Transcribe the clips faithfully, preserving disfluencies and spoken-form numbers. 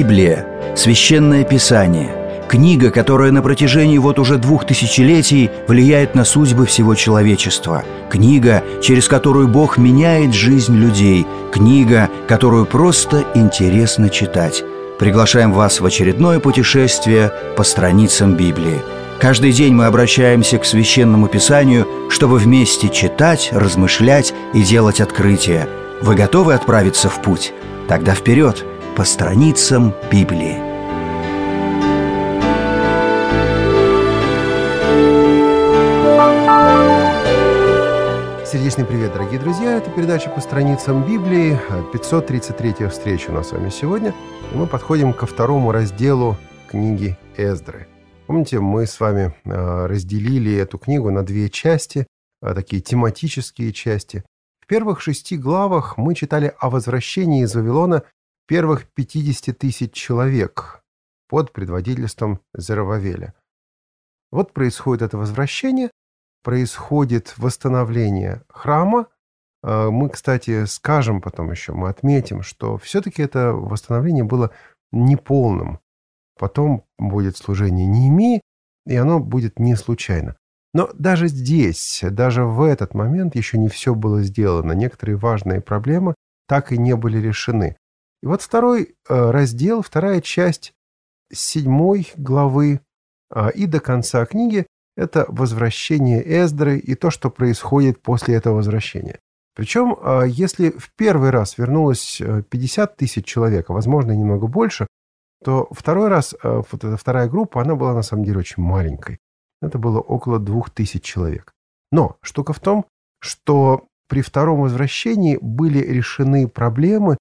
Библия – священное писание, книга, которая на протяжении вот уже двух тысячелетий влияет на судьбы всего человечества, книга, через которую Бог меняет жизнь людей, книга, которую просто интересно читать. Приглашаем вас в очередное путешествие по страницам Библии. Каждый день мы обращаемся к Священному Писанию, чтобы вместе читать, размышлять и делать открытия. Вы готовы отправиться в путь? Тогда вперед, по страницам Библии. Сердечный привет, дорогие друзья! Это передача по страницам Библии, пятьсот тридцать третья встреча у нас с вами сегодня. И мы подходим ко второму разделу книги Эздры. Помните, мы с вами разделили эту книгу на две части, такие тематические части. В первых шести главах мы читали о возвращении из Вавилона первых пятидесяти тысяч человек под предводительством Зоровавеля. Вот происходит это возвращение, происходит восстановление храма. Мы, кстати, скажем потом еще, мы отметим, что все-таки это восстановление было неполным. Потом будет служение Неемии, и оно будет не случайно. Но даже здесь, даже в этот момент еще не все было сделано. Некоторые важные проблемы так и не были решены. И вот второй раздел, вторая часть седьмой главы и до конца книги – это возвращение Эздры и то, что происходит после этого возвращения. Причем, если в первый раз вернулось пятьдесят тысяч человек, а возможно немного больше, то второй раз, вот эта вторая группа, она была на самом деле очень маленькой. Это было около двух тысяч человек. Но штука в том, что при втором возвращении были решены проблемы,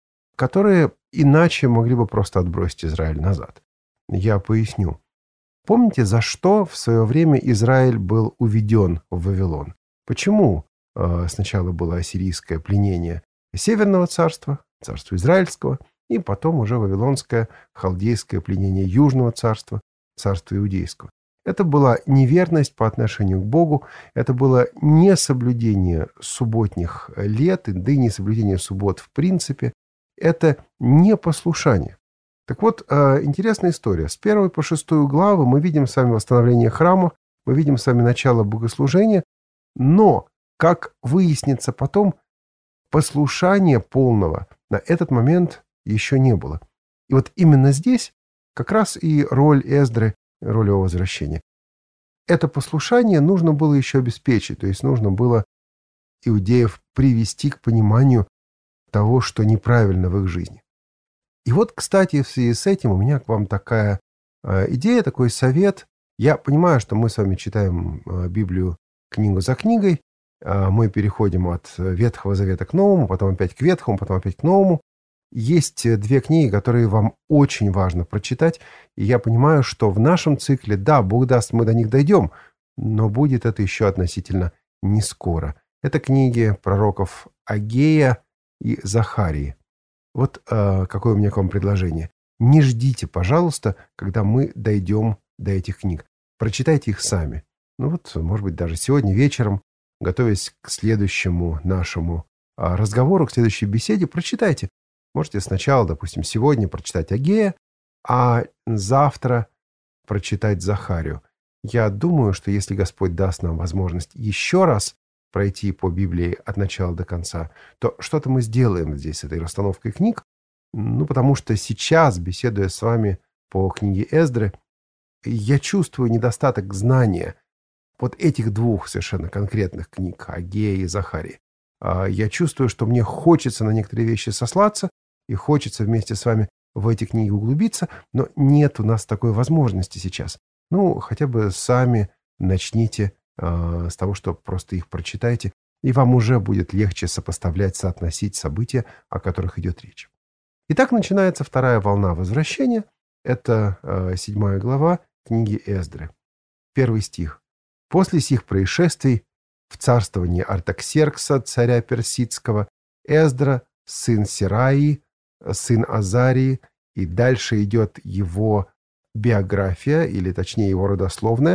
которые иначе могли бы просто отбросить Израиль назад. Я поясню. Помните, за что в свое время Израиль был уведен в Вавилон? Почему э, сначала было ассирийское пленение Северного царства, царства Израильского, и потом уже вавилонское, халдейское пленение Южного царства, царства Иудейского? Это была неверность по отношению к Богу, это было несоблюдение субботних лет, да и несоблюдение суббот в принципе, это непослушание. Так вот, интересная история. С первой по шестую главы мы видим с вами восстановление храма, мы видим с вами начало богослужения, но, как выяснится потом, послушания полного на этот момент еще не было. И вот именно здесь как раз и роль Эздры, роль его возвращения. Это послушание нужно было еще обеспечить, то есть нужно было иудеев привести к пониманию того, что неправильно в их жизни. И вот, кстати, в связи с этим у меня к вам такая э, идея, такой совет. Я понимаю, что мы с вами читаем э, Библию книгу за книгой, э, мы переходим от Ветхого Завета к Новому, потом опять к Ветхому, потом опять к Новому. Есть две книги, которые вам очень важно прочитать, и я понимаю, что в нашем цикле, да, Бог даст, мы до них дойдем, но будет это еще относительно не скоро. Это книги пророков Агея и Захарии. Вот э, какое у меня к вам предложение. Не ждите, пожалуйста, когда мы дойдем до этих книг. Прочитайте их сами. Ну вот, может быть, даже сегодня вечером, готовясь к следующему нашему э, разговору, к следующей беседе, прочитайте. Можете сначала, допустим, сегодня прочитать Агея, а завтра прочитать Захарию. Я думаю, что если Господь даст нам возможность еще раз пройти по Библии от начала до конца, то что-то мы сделаем здесь с этой расстановкой книг. Ну, потому что сейчас, беседуя с вами по книге Эздры, я чувствую недостаток знания вот этих двух совершенно конкретных книг, Агея и Захарии. Я чувствую, что мне хочется на некоторые вещи сослаться, и хочется вместе с вами в эти книги углубиться, но нет у нас такой возможности сейчас. Ну, хотя бы сами начните с того, что просто их прочитайте, и вам уже будет легче сопоставлять, соотносить события, о которых идет речь. Итак, начинается вторая волна возвращения. Это э, седьмая глава книги Эздры. Первый стих. «После сих происшествий в царствовании Артаксеркса, царя персидского, Эздра, сын Сираии, сын Азарии», и дальше идет его биография, или точнее его родословная,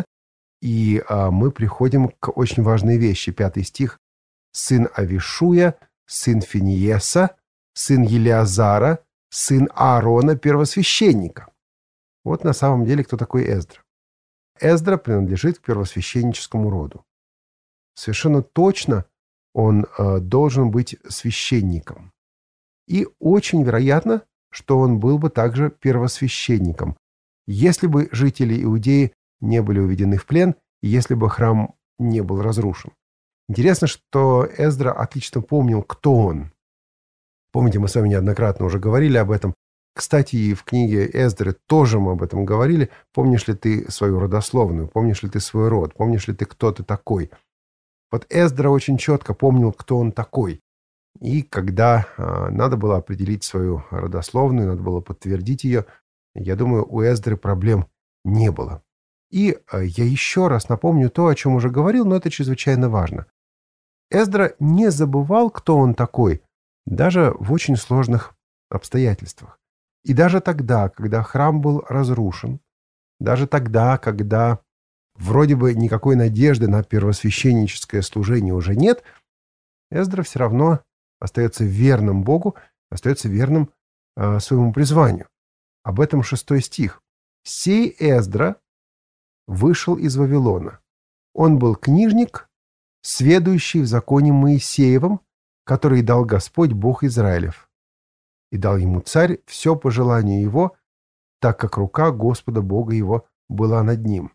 и а, мы приходим к очень важной вещи. Пятый стих. «Сын Авишуя, сын Финиеса, сын Елиазара, сын Аарона, первосвященника. Вот на самом деле кто такой Эздра. Эздра принадлежит к первосвященническому роду. Совершенно точно он э, должен быть священником. И очень вероятно, что он был бы также первосвященником, если бы жители Иудеи не были уведены в плен, и если бы храм не был разрушен. Интересно, что Эздра отлично помнил, кто он. Помните, мы с вами неоднократно уже говорили об этом. Кстати, и в книге Эздры тоже мы об этом говорили. Помнишь ли ты свою родословную? Помнишь ли ты свой род? Помнишь ли ты, кто ты такой? Вот Эздра очень четко помнил, кто он такой. И когда э, надо было определить свою родословную, надо было подтвердить ее, я думаю, у Эздры проблем не было. И э, я еще раз напомню то, о чем уже говорил, но это чрезвычайно важно. Эздра не забывал, кто он такой, даже в очень сложных обстоятельствах. И даже тогда, когда храм был разрушен, даже тогда, когда вроде бы никакой надежды на первосвященническое служение уже нет, Эздра все равно остается верным Богу, остается верным э, своему призванию. Об этом шестой стих. «Сей Эздра вышел из Вавилона. Он был книжник, сведущий в законе Моисеевом, который дал Господь Бог Израилев. И дал ему царь все по желанию его, так как рука Господа Бога его была над ним».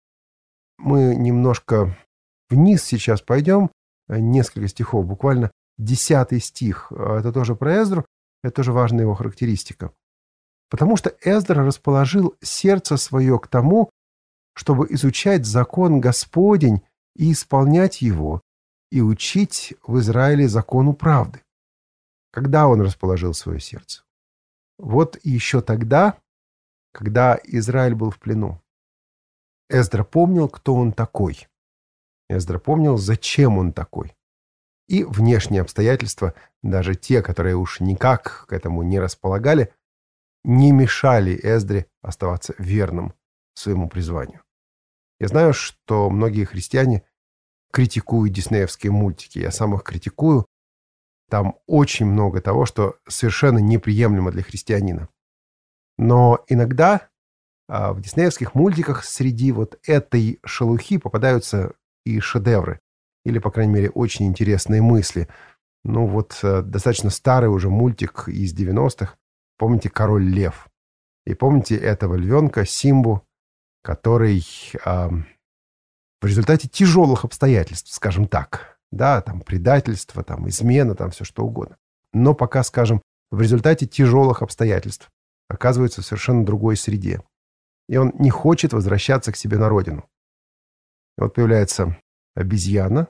Мы немножко вниз сейчас пойдем, несколько стихов, буквально десятый стих. Это тоже про Эздру, это тоже важная его характеристика. Потому что Эздра расположил сердце свое к тому, чтобы изучать закон Господень и исполнять его, и учить в Израиле закону правды. Когда он расположил свое сердце? Вот еще тогда, когда Израиль был в плену. Эздра помнил, кто он такой. Эздра помнил, зачем он такой. И внешние обстоятельства, даже те, которые уж никак к этому не располагали, не мешали Эздре оставаться верным своему призванию. Я знаю, что многие христиане критикуют диснеевские мультики. Я сам их критикую. Там очень много того, что совершенно неприемлемо для христианина. Но иногда а, в диснеевских мультиках среди вот этой шелухи попадаются и шедевры. Или, по крайней мере, очень интересные мысли. Ну вот а, достаточно старый уже мультик из девяностых. Помните «Король лев»? И помните этого львенка Симбу, который а, в результате тяжелых обстоятельств, скажем так, да, там предательство, там измена, там все что угодно. Но пока, скажем, в результате тяжелых обстоятельств оказывается в совершенно другой среде. И он не хочет возвращаться к себе на родину. И вот появляется обезьяна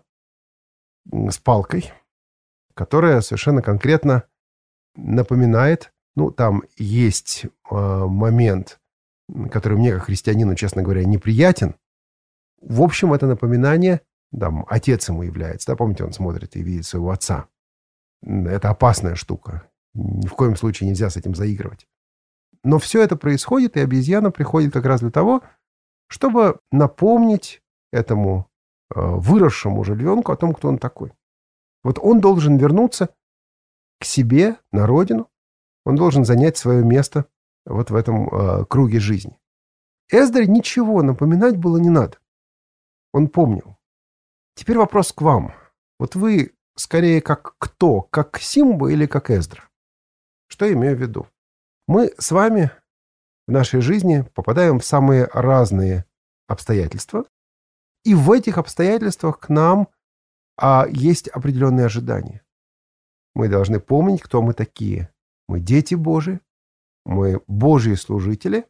с палкой, которая совершенно конкретно напоминает, ну, там есть э, момент, который мне, как христианину, честно говоря, неприятен. В общем, это напоминание, там, отец ему является, да, помните, он смотрит и видит своего отца. Это опасная штука. Ни в коем случае нельзя с этим заигрывать. Но все это происходит, и обезьяна приходит как раз для того, чтобы напомнить этому э, выросшему уже львенку о том, кто он такой. Вот он должен вернуться к себе, на родину. Он должен занять свое место вот в этом э, круге жизни. Эздре ничего напоминать было не надо. Он помнил. Теперь вопрос к вам. Вот вы скорее как кто? Как Симба или как Эздра? Что я имею в виду? Мы с вами в нашей жизни попадаем в самые разные обстоятельства. И в этих обстоятельствах к нам а, есть определенные ожидания. Мы должны помнить, кто мы такие. Мы дети Божии, мы Божьи служители.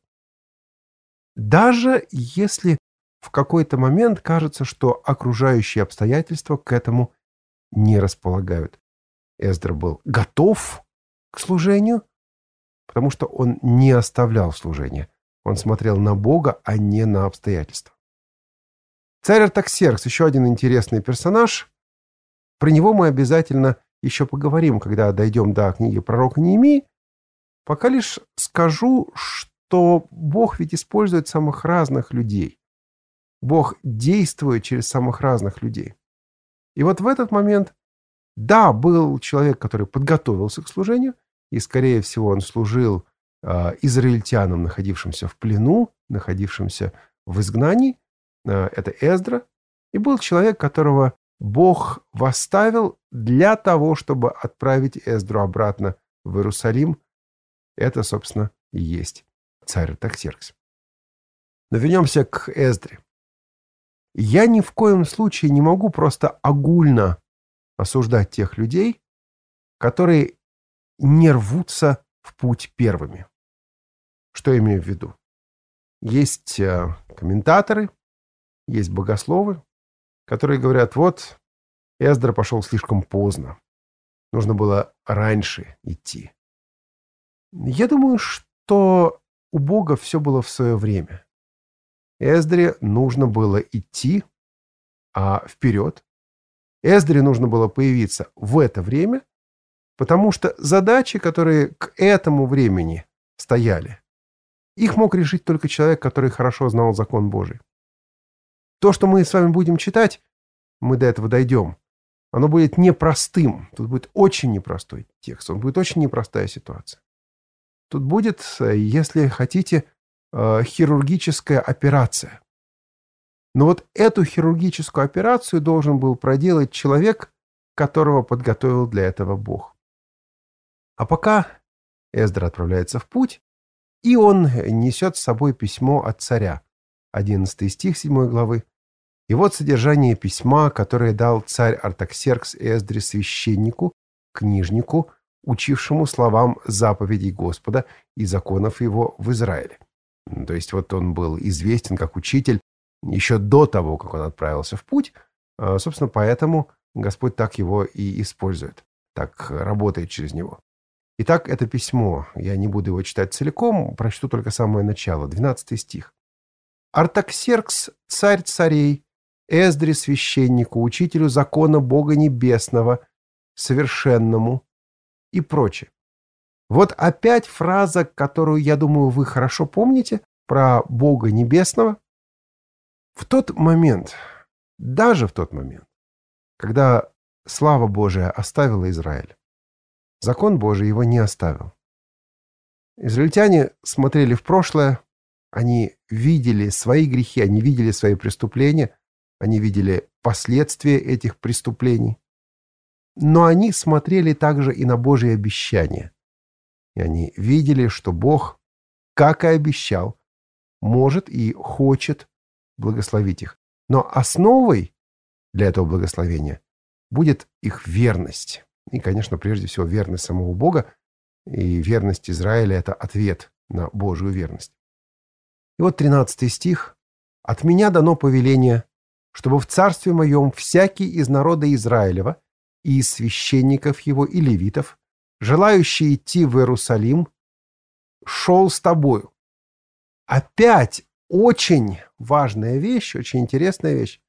Даже если в какой-то момент кажется, что окружающие обстоятельства к этому не располагают. Эздра был готов к служению, потому что он не оставлял служение. Он смотрел на Бога, а не на обстоятельства. Царь Артаксеркс, еще один интересный персонаж. Про него мы обязательно еще поговорим, когда дойдем до книги пророка Неемии. Пока лишь скажу, что Бог ведь использует самых разных людей. Бог действует через самых разных людей. И вот в этот момент, да, был человек, который подготовился к служению, и, скорее всего, он служил э, израильтянам, находившимся в плену, находившимся в изгнании. Э, это Эздра. И был человек, которого Бог восставил для того, чтобы отправить Эздру обратно в Иерусалим. Это, собственно, и есть царь Артаксеркс. Но вернемся к Эздре. Я ни в коем случае не могу просто огульно осуждать тех людей, которые не рвутся в путь первыми. Что я имею в виду? Есть э, комментаторы, есть богословы, которые говорят, вот, Эздра пошел слишком поздно. Нужно было раньше идти. Я думаю, что у Бога все было в свое время. Эздре нужно было идти а, вперед. Эздре нужно было появиться в это время, потому что задачи, которые к этому времени стояли, их мог решить только человек, который хорошо знал закон Божий. То, что мы с вами будем читать, мы до этого дойдем, оно будет непростым. Тут будет очень непростой текст, он будет очень непростая ситуация. Тут будет, если хотите, хирургическая операция. Но вот эту хирургическую операцию должен был проделать человек, которого подготовил для этого Бог. А пока Эздра отправляется в путь, и он несет с собой письмо от царя. одиннадцатый стих седьмой главы. И вот содержание письма, которое дал царь Артаксеркс Эздре священнику, книжнику, учившему словам заповедей Господа и законов его в Израиле. То есть вот он был известен как учитель еще до того, как он отправился в путь. Собственно, поэтому Господь так его и использует, так работает через него. Итак, это письмо, я не буду его читать целиком, прочту только самое начало, двенадцатый стих. «Артаксеркс, царь царей, Эздре священнику, учителю закона Бога Небесного, совершенному» и прочее. Вот опять фраза, которую, я думаю, вы хорошо помните, про Бога Небесного. В тот момент, даже в тот момент, когда слава Божия оставила Израиль, закон Божий его не оставил. Израильтяне смотрели в прошлое, они видели свои грехи, они видели свои преступления, они видели последствия этих преступлений. Но они смотрели также и на Божьи обещания. И они видели, что Бог, как и обещал, может и хочет благословить их. Но основой для этого благословения будет их верность. И, конечно, прежде всего, верность самого Бога. И верность Израиля – это ответ на Божию верность. И вот тринадцатый стих. «От меня дано повеление, чтобы в царстве моем всякий из народа Израилева и из священников его и левитов, желающий идти в Иерусалим, шел с тобою». Опять очень важная вещь, очень интересная вещь.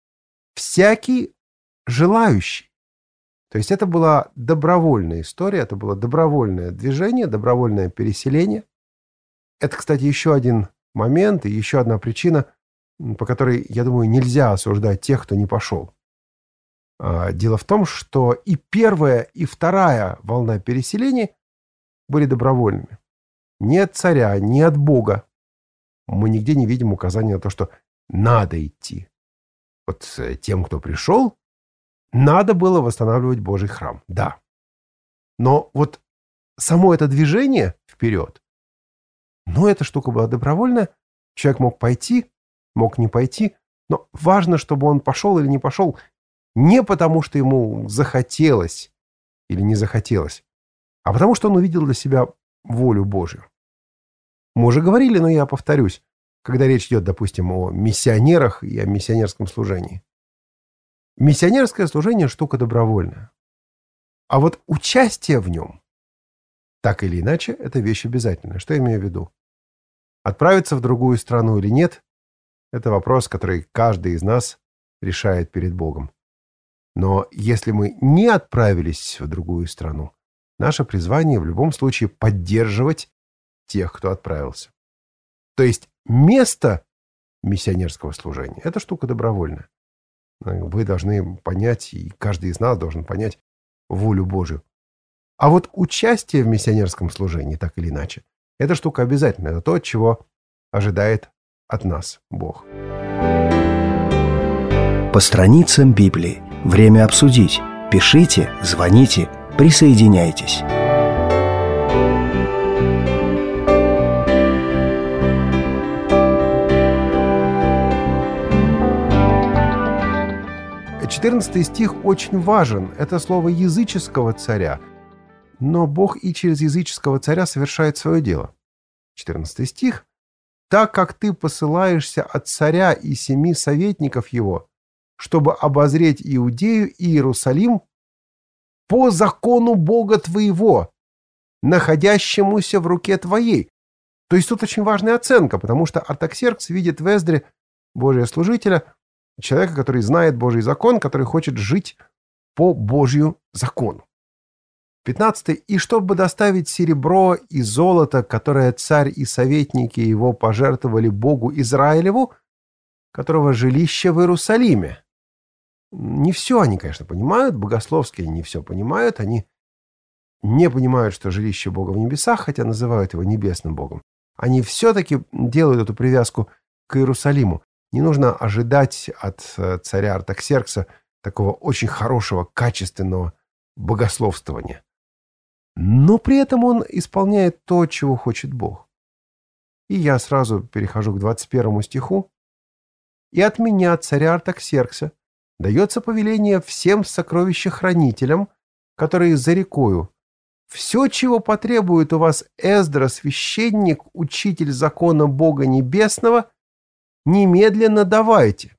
Всякий желающий. То есть это была добровольная история, это было добровольное движение, добровольное переселение. Это, кстати, еще один момент и еще одна причина, по которой, я думаю, нельзя осуждать тех, кто не пошел. Дело в том, что и первая, и вторая волна переселения были добровольными. Ни от царя, ни от Бога мы нигде не видим указания на то, что надо идти. Вот тем, кто пришел, надо было восстанавливать Божий храм. Да. Но вот само это движение вперед, ну, эта штука была добровольная. Человек мог пойти, мог не пойти, но важно, чтобы он пошел или не пошел, не потому, что ему захотелось или не захотелось, а потому, что он увидел для себя волю Божию. Мы уже говорили, но я повторюсь, когда речь идет, допустим, о миссионерах и о миссионерском служении. Миссионерское служение – штука добровольная. А вот участие в нем, так или иначе, это вещь обязательная. Что я имею в виду? Отправиться в другую страну или нет – это вопрос, который каждый из нас решает перед Богом. Но если мы не отправились в другую страну, наше призвание в любом случае поддерживать тех, кто отправился. То есть место миссионерского служения – это штука добровольная. Вы должны понять, и каждый из нас должен понять волю Божию. А вот участие в миссионерском служении, так или иначе, это штука обязательная. Это то, чего ожидает от нас Бог. По страницам Библии. Время обсудить. Пишите, звоните, присоединяйтесь. четырнадцатый стих очень важен. Это слово языческого царя. Но Бог и через языческого царя совершает свое дело. четырнадцатый стих. «Так как ты посылаешься от царя и семи советников его, чтобы обозреть Иудею и Иерусалим по закону Бога твоего, находящемуся в руке твоей». То есть тут очень важная оценка, потому что Артаксеркс видит в Эздре Божия служителя, человека, который знает Божий закон, который хочет жить по Божью закону. пятнадцатый. «И чтобы доставить серебро и золото, которое царь и советники его пожертвовали Богу Израилеву, которого жилище в Иерусалиме». Не все они, конечно, понимают, богословские не все понимают, они не понимают, что жилище Бога в небесах, хотя называют его небесным Богом. Они все-таки делают эту привязку к Иерусалиму. Не нужно ожидать от царя Артаксеркса такого очень хорошего, качественного богословствования. Но при этом он исполняет то, чего хочет Бог. И я сразу перехожу к двадцать первому стиху. «И от меня, царя Артаксеркса, дается повеление всем сокровищехранителям, которые за рекою, все, чего потребует у вас Эздра, священник, учитель закона Бога Небесного, немедленно давайте».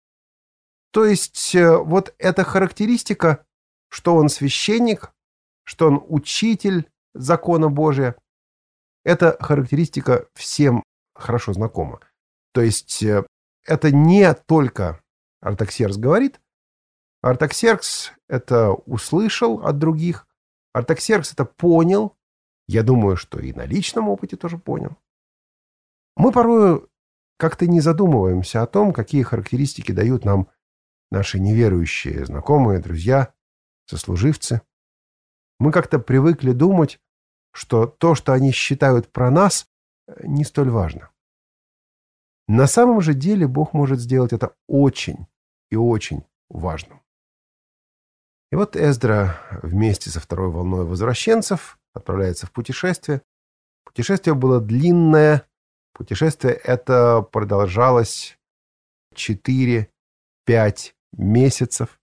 То есть вот эта характеристика, что он священник, что он учитель закона Божия, эта характеристика всем хорошо знакома. То есть это не только Артаксеркс говорит. Артаксеркс это услышал от других. Артаксеркс это понял. Я думаю, что и на личном опыте тоже понял. Мы порой как-то не задумываемся о том, какие характеристики дают нам наши неверующие знакомые, друзья, сослуживцы. Мы как-то привыкли думать, что то, что они считают про нас, не столь важно. На самом же деле Бог может сделать это очень и очень важным. И вот Эздра вместе со второй волной возвращенцев отправляется в путешествие. Путешествие было длинное. Путешествие это продолжалось четыре-пять месяцев.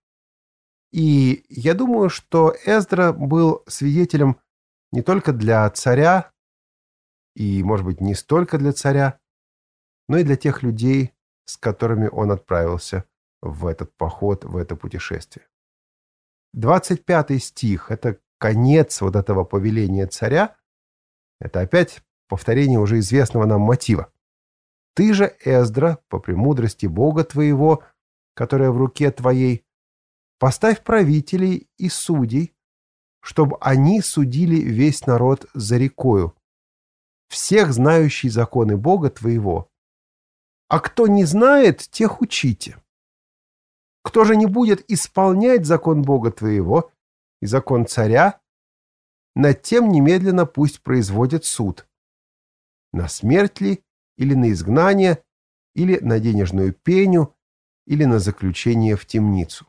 И я думаю, что Эздра был свидетелем не только для царя, и, может быть, не столько для царя, но и для тех людей, с которыми он отправился в этот поход, в это путешествие. двадцать пятый стих – это конец вот этого повеления царя. Это опять повторение уже известного нам мотива. «Ты же, Эздра, по премудрости Бога твоего, которая в руке твоей, поставь правителей и судей, чтобы они судили весь народ за рекою, всех знающий законы Бога твоего. А кто не знает, тех учите. Кто же не будет исполнять закон Бога твоего и закон царя, над тем немедленно пусть производит суд. На смерть ли, или на изгнание, или на денежную пеню, или на заключение в темницу».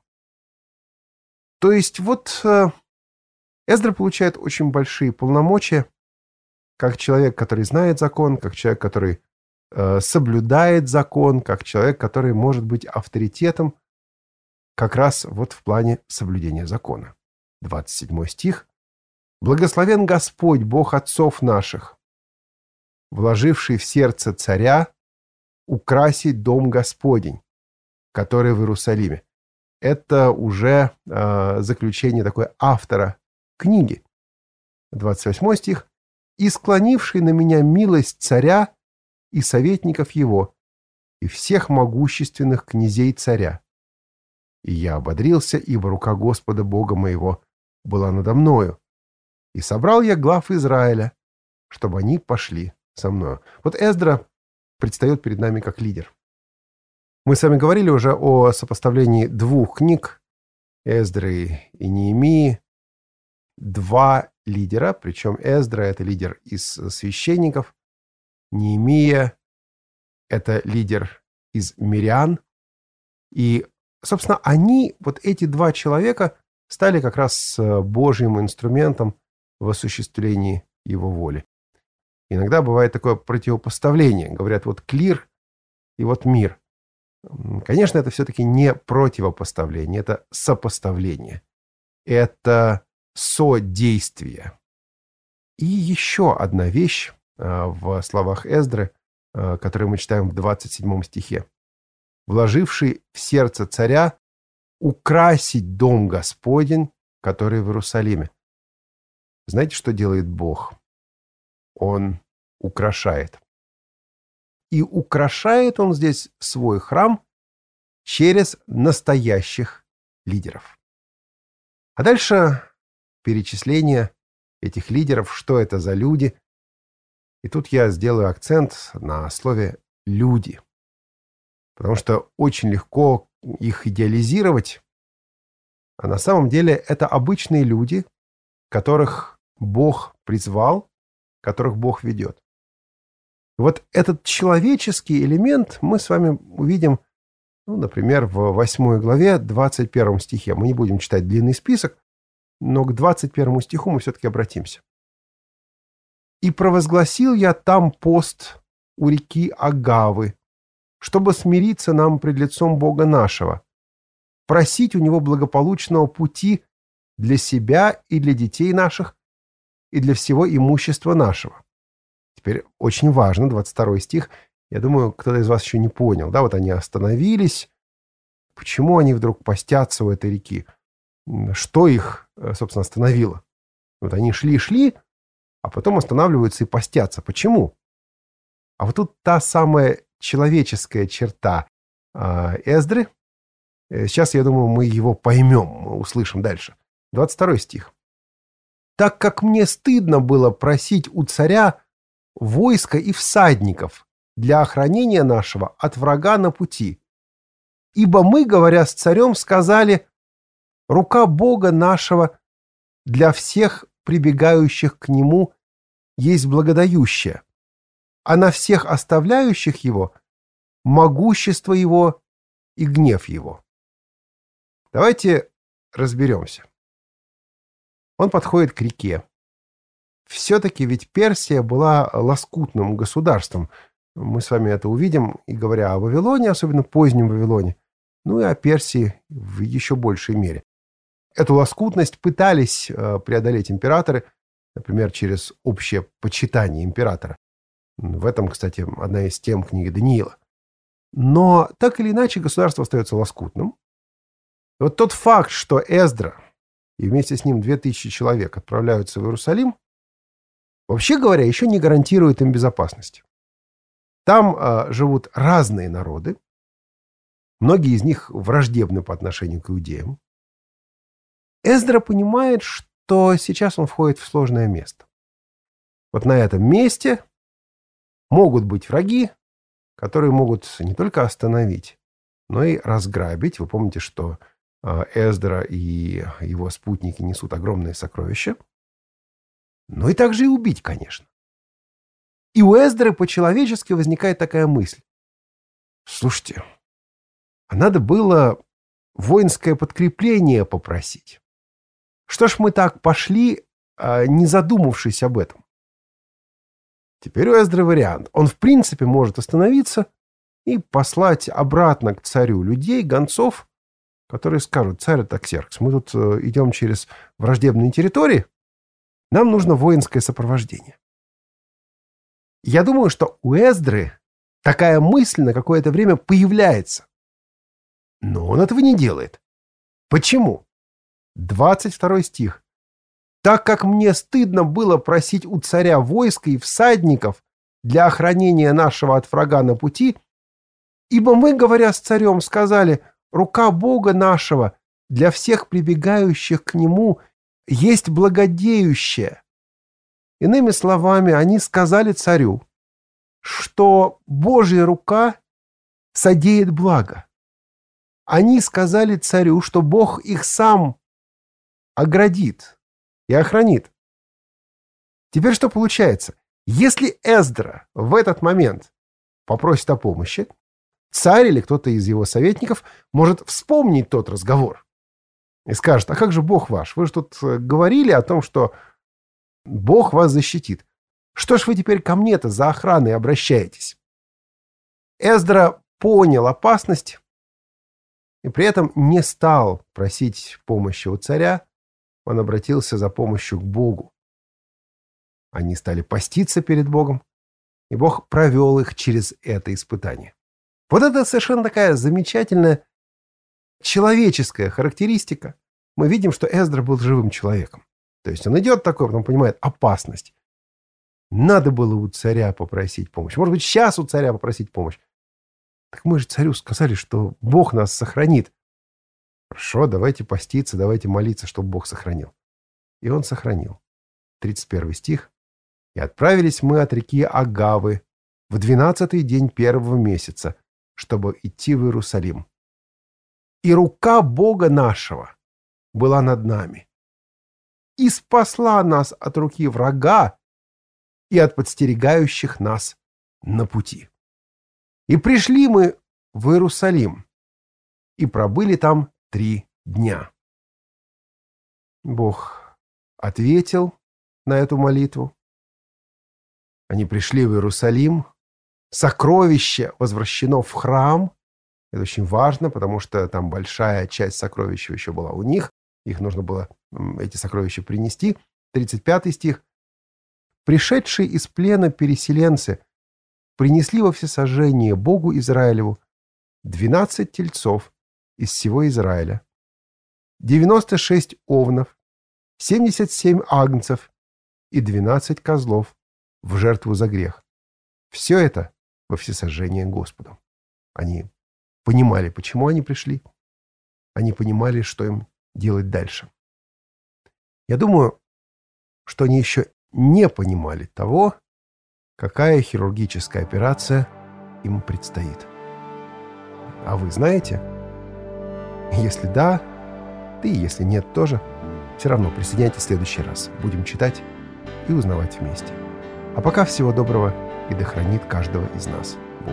То есть вот Эздра получает очень большие полномочия, как человек, который знает закон, как человек, который э, соблюдает закон, как человек, который может быть авторитетом как раз вот в плане соблюдения закона. двадцать седьмой стих. «Благословен Господь, Бог отцов наших, вложивший в сердце царя украсить дом Господень, который в Иерусалиме». Это уже э, заключение такое автора книги. двадцать восьмой стих. «И склонивший на меня милость царя и советников его, и всех могущественных князей царя. И я ободрился, ибо рука Господа Бога моего была надо мною. И собрал я глав Израиля, чтобы они пошли со мною». Вот Эздра предстает перед нами как лидер. Мы с вами говорили уже о сопоставлении двух книг, Эздры и Неемии. два лидера, причем Эздра – это лидер из священников, Неемия – это лидер из мирян. И, собственно, они, вот эти два человека, стали как раз Божьим инструментом в осуществлении его воли. Иногда бывает такое противопоставление. Говорят, вот клир и вот мир. Конечно, это все-таки не противопоставление, это сопоставление. Это содействие. И еще одна вещь в словах Эздры, которые мы читаем в двадцать седьмом стихе. «Вложивший в сердце царя украсить дом Господень, который в Иерусалиме». Знаете, что делает Бог? Он украшает. И украшает он здесь свой храм через настоящих лидеров. А дальше перечисление этих лидеров, что это за люди. И тут я сделаю акцент на слове «люди». Потому что очень легко их идеализировать. А на самом деле это обычные люди, которых Бог призвал, которых Бог ведет. Вот этот человеческий элемент мы с вами увидим, ну, например, в восьмой главе, двадцать первом стихе. Мы не будем читать длинный список, но к двадцать первому стиху мы все-таки обратимся. «И провозгласил я там пост у реки Агавы, чтобы смириться нам пред лицом Бога нашего, просить у Него благополучного пути для себя и для детей наших, и для всего имущества нашего». Теперь очень важно, двадцать второй стих. Я думаю, кто-то из вас еще не понял. Да, вот они остановились. Почему они вдруг постятся у этой реки? Что их, собственно, остановило? Вот они шли-шли, а потом останавливаются и постятся. Почему? А вот тут та самая человеческая черта Эздры. Сейчас, я думаю, мы его поймем, мы услышим дальше. двадцать второй стих. «Так как мне стыдно было просить у царя войска и всадников для охранения нашего от врага на пути. Ибо мы, говоря с царем, сказали, рука Бога нашего для всех прибегающих к нему есть благодающая, а на всех оставляющих его могущество его и гнев его». Давайте разберемся. Он подходит к реке. Все-таки ведь Персия была лоскутным государством. Мы с вами это увидим, и говоря о Вавилоне, особенно позднем Вавилоне, ну и о Персии в еще большей мере. Эту лоскутность пытались преодолеть императоры, например, через общее почитание императора. В этом, кстати, одна из тем книги Даниила. Но так или иначе государство остается лоскутным. И вот тот факт, что Эздра и вместе с ним две тысячи человек отправляются в Иерусалим, вообще говоря, еще не гарантирует им безопасности. Там э, живут разные народы. Многие из них враждебны по отношению к иудеям. Эздра понимает, что сейчас он входит в сложное место. Вот на этом месте могут быть враги, которые могут не только остановить, но и разграбить. Вы помните, что э, Эздра и его спутники несут огромные сокровища. Ну и также и убить, конечно. И у Эздры по-человечески возникает такая мысль. Слушайте, а надо было воинское подкрепление попросить. Что ж мы так пошли, не задумавшись об этом? Теперь у Эздры вариант. Он в принципе может остановиться и послать обратно к царю людей, гонцов, которые скажут: царь Артаксеркс, мы тут идем через враждебные территории, нам нужно воинское сопровождение. Я думаю, что у Эздры такая мысль на какое-то время появляется. Но он этого не делает. Почему? двадцать второй стих. «Так как мне стыдно было просить у царя войска и всадников для охранения нашего от врага на пути, ибо мы, говоря с царем, сказали, рука Бога нашего для всех прибегающих к нему есть благодеющая». Иными словами, они сказали царю, что Божья рука содеет благо. Они сказали царю, что Бог их сам оградит. и охранит. Теперь что получается? Если Эздра в этот момент попросит о помощи, царь или кто-то из его советников может вспомнить тот разговор и скажет: а как же Бог ваш? Вы же тут говорили о том, что Бог вас защитит. Что ж вы теперь ко мне-то за охраной обращаетесь? Эздра понял опасность и при этом не стал просить помощи у царя. Он обратился за помощью к Богу. Они стали поститься перед Богом, и Бог провел их через это испытание. Вот это совершенно такая замечательная человеческая характеристика. Мы видим, что Эздра был живым человеком. То есть он идет такой, потом понимает опасность. Надо было у царя попросить помощь. Может быть, сейчас у царя попросить помощь. Так мы же царю сказали, что Бог нас сохранит. Хорошо, давайте поститься, давайте молиться, чтобы Бог сохранил. И он сохранил. тридцать первый стих. «И отправились мы от реки Агавы в двенадцатый день первого месяца, чтобы идти в Иерусалим. И рука Бога нашего была над нами, и спасла нас от руки врага и от подстерегающих нас на пути. И пришли мы в Иерусалим, и пробыли там три дня». Бог ответил на эту молитву. Они пришли в Иерусалим. Сокровище возвращено в храм. Это очень важно, потому что там большая часть сокровища еще была у них. Их нужно было, эти сокровища, принести. тридцать пятый стих. «Пришедшие из плена переселенцы принесли во всесожжение Богу Израилеву двенадцать тельцов из всего Израиля, девяносто шесть овнов, семьдесят семь агнцев и двенадцать козлов в жертву за грех. Все это во всесожжение Господу». Они понимали, почему они пришли. Они понимали, что им делать дальше. Я думаю, что они еще не понимали того, какая хирургическая операция им предстоит. А вы знаете? Если да, да и если нет тоже, все равно присоединяйтесь в следующий раз. Будем читать и узнавать вместе. А пока всего доброго, и да хранит каждого из нас Бог.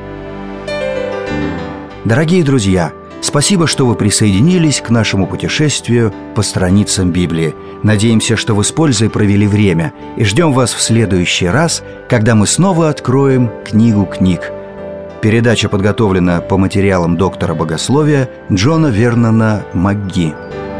Дорогие друзья, спасибо, что вы присоединились к нашему путешествию по страницам Библии. Надеемся, что вы с пользой провели время, и ждем вас в следующий раз, когда мы снова откроем книгу книг. Передача подготовлена по материалам доктора богословия Джона Вернона МакГи.